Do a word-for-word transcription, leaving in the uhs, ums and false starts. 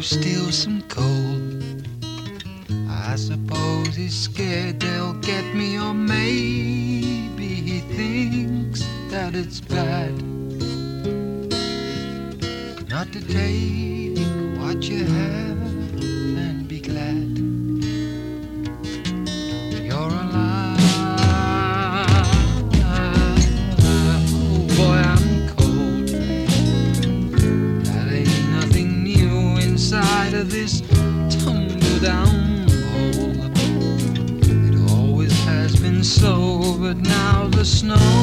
steal some coal. I suppose he's scared they'll get me, or maybe he thinks that it's bad not to take what you have and be glad you're alive. Oh boy, I'm cold. That ain't nothing new inside of this tumble down hole. It always has been so, but now the snow